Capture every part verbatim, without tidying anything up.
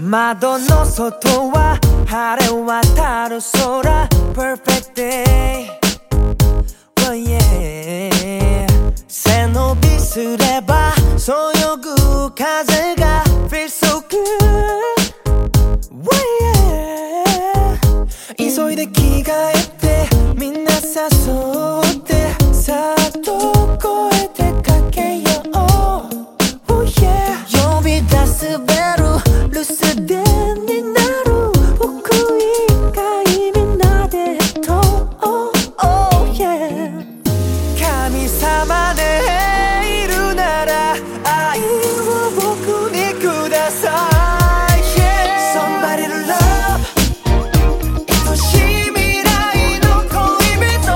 窓の外は晴れ渡る空 Perfect day、oh yeah、 背伸びすればそよぐ風が Feel so good、oh yeah、 急いで着替えてみんな誘ってさあどこへ出かけよう、oh yeah、 呼び出すベル留守電になる僕以外みんなでと、oh, oh yeah、 神様でいるなら愛を僕にください、yeah、 Somebody to love 愛しい未来の恋人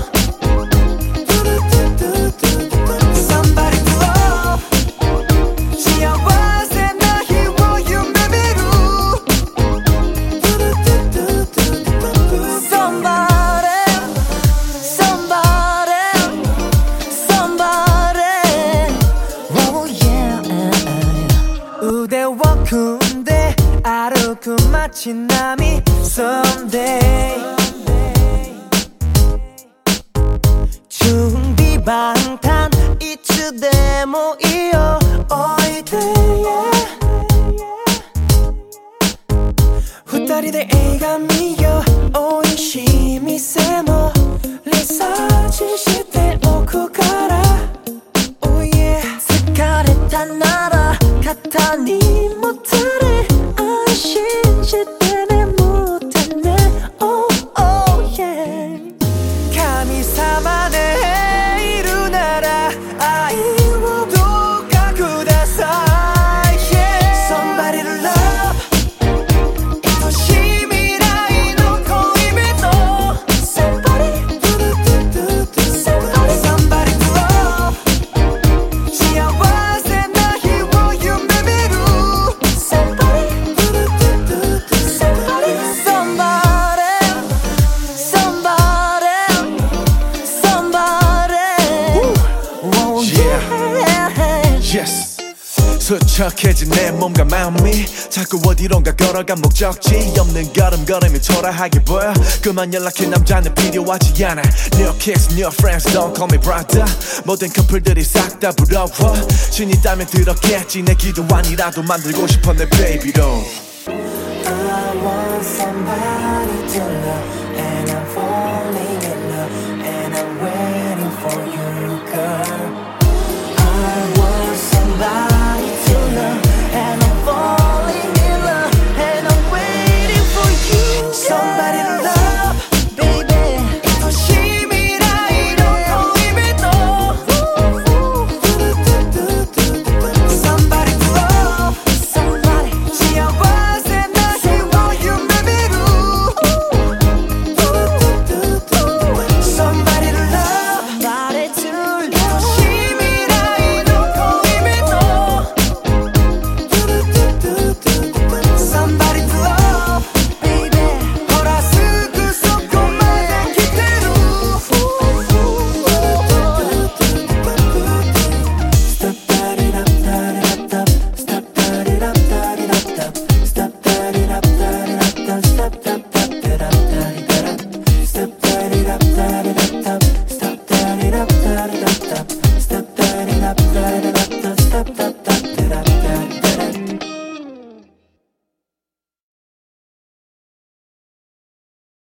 Somebody to love 幸せな日を夢見る Somebody Somebody Somebody Oh yeah、 腕を組んで歩く街並み Someday 準備万端いつでもいいよおいで、yeah、二人で映画見よう、美味しい店もリサーチしておくから、oh yeah、 疲れたなら肩にもたれ安心して眠ってね、oh oh yeah、 神様でいるなら愛をどうかください、yeah、 Somebody to love 愛しい未来の恋人 Somebody Somebody Somebody to love 幸せな日を夢見る Somebody Somebody Somebody Somebody Somebody Oh yeah Yes 수척해진 내 몸과 마음이 자꾸 어디론가 걸어간 목적지 없는 걸음걸음이 초라하게 보여 그만 연락해 남자는 필요하지 않아 New kids, new friends, don't call me brother 모든 커플들이 싹 다 부러워 신이 따면 들었겠지 내 기도안이라도 만들고 싶어 내 베이비로 I want somebody to love and I'm falling